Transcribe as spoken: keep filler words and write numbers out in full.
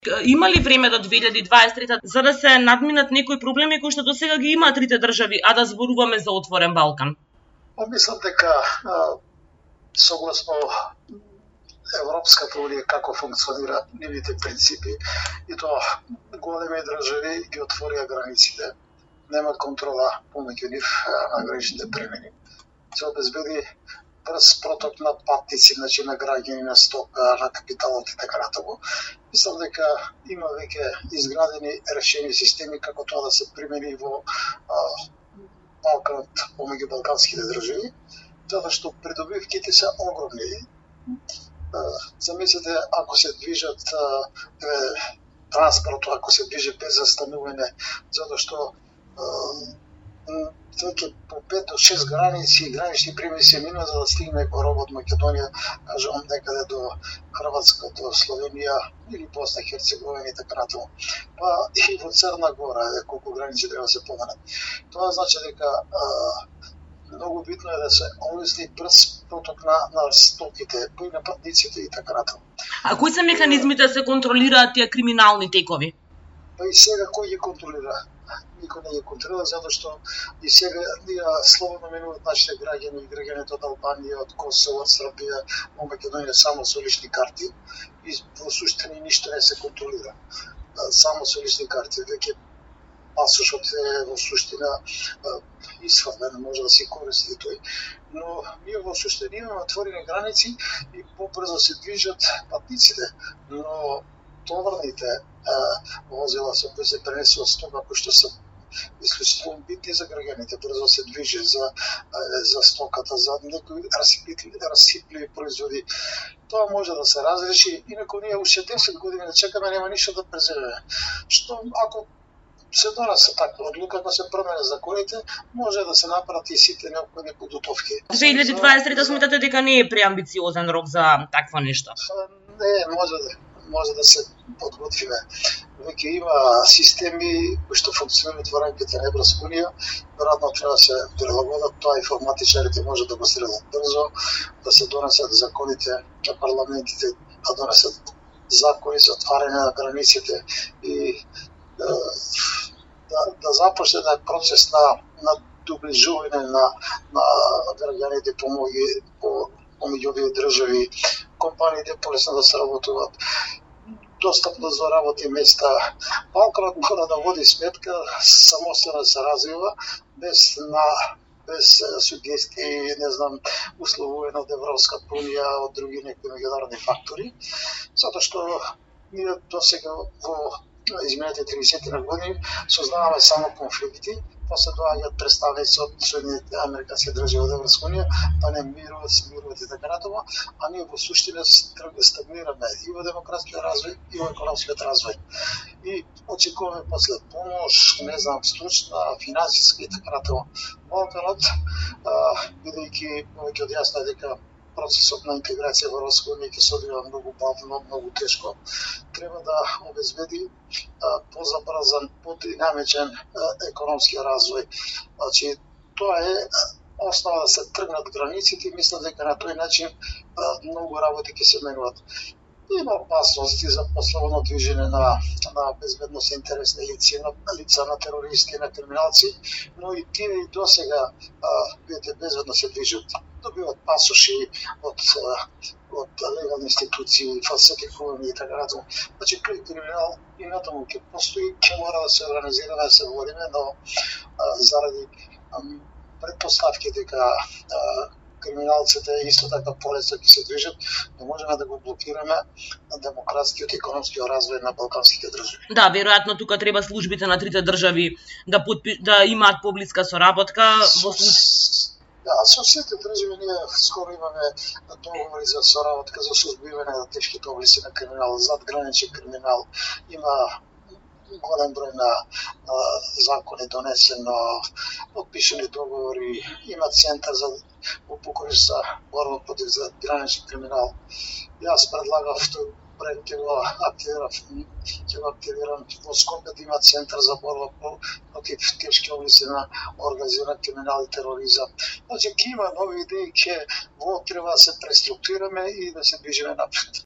Има ли време до две илјади дваесет и трета за да се надминат некои проблеми кои што досега ги имаат трите држави, а да зборуваме за отворен Балкан? Па мислам дека а, согласно Европската унија како функционира нивните принципи и тоа големи држави ги отворија границите, нема контрола помеѓу нив на граничните премини. Се обезбеди брз проток на патници, значи на граѓани, на стока, на капиталот и така натаму. Мислам дека има веќе изградени решени системи како тоа да се примени во а, Балканот помеѓу балканските држави, затоа што придобивките се огромни. Замислете, ако се движат е, транспортот, ако се движи без застанување, затоа што веќе по пет до шест граници и гранични премини се мина за да стигне кораб од Македонија, кажам некаде до Хрватска, до Словенија или Босна, Херцеговина и така натаму. Па и во Црна Гора, колку граници треба да се поминат. Тоа значи дека а, многу битно е да се олесни брз проток на, на стоките, и на патниците и така натаму. А кои се механизмите да се контролираат тие криминални текови? Па и сега кој ги контролира? Никој не ги контролира, затоа што и сега ние слободно минуваат нашите граѓани и граѓаните од Албанија, од Косово, од Србија, во Македонија само со лични карти и во суштина ништо не се контролира. Само со лични карти, веќе пасошот е во суштина исфрлен, може да се користи тој. Но ние во суштина имаме отворени граници и побрзо се движат патниците, но товарните возила со кои се пренесува стока кои што се исклучително битни за граѓаните, брзо се движи за за стоката, за некои расипливи, расипливи производи. Тоа може да се разреши, инаку ние уште десет години да чекаме, нема ништо да преземеме. Што ако се донесе така одлука да се промене законите, може да се направат и сите неопходни подготовки. две илјади дваесет и трета сметате дека не е преамбициозен рок за такво нешто? Не, може да може да се подготвиме. Веќе има системи кои што функционираат во рамките на Европска унија, веројатно треба да се прилагодат, тоа информатичарите може да го следат брзо, да се донесат законите на парламентите, да донесат закони за отварање на границите и да, да започне да процес на, на доближување на, на граѓаните помоги по помеѓу овие држави, компаниите полесно да се работуваат, достапно за работни места. Балканот мора да води сметка самостојно да се развива, без на без сугестии, не знам, условување од Европската унија, од други некои меѓународни фактори, затоа што ние досега во изминалите тридесет години сознаваме само конфликти, после доаѓаат представници од Соединетите американски држави од Европска унија, па не мируваат, смируваат и така натаму, а ние во суштина стагнираме и во демократскиот развој и во економскиот развој. И очекуваме после помош, не знам, стручна, финансиска и така натаму. Балканот, бидејќи повеќе од јасно е дека процесот на интеграција во Европска унија ќе се одвива многу бавно, многу тешко. Треба да обезбеди позабрзан, подинамичен економски развој. Значи, тоа е основа да се тргнат границите и мислам дека на тој начин многу работи ќе се менуваат. Има опасности за послободно движење на, на безбедност интересни лица, на лица на терористи, на криминалци, но и тие и досега бидете безбедно се движат. Добиват пасоши од од легални институции, фалсификувани и така натаму. Значи, тој криминал и натаму ќе постои, ќе мора да се организира, да се бориме, но а, заради а, предпоставки дека а, криминалците исто така полесно ќе се движат, не можеме да го блокираме на демократскиот и економскиот развој на балканските држави. Да, веројатно тука треба службите на трите држави да подпи... да имаат поблиска соработка во случај. Да, со сите држави ние скоро имаме договори за соработка за сузбивање на тешките области на криминал, задграничен криминал. Има голем број на, на закони донесено, подпишани договори, има центар за покориш за борба против задграничен криминал. Јас предлагав тој проект ќе го активирам, ќе го активирам во Скопје да има центар за борба против тешки области на организиран криминал и тероризам. Значи, ќе има нови идеи, ќе во треба да се преструктурираме и да се движиме напред.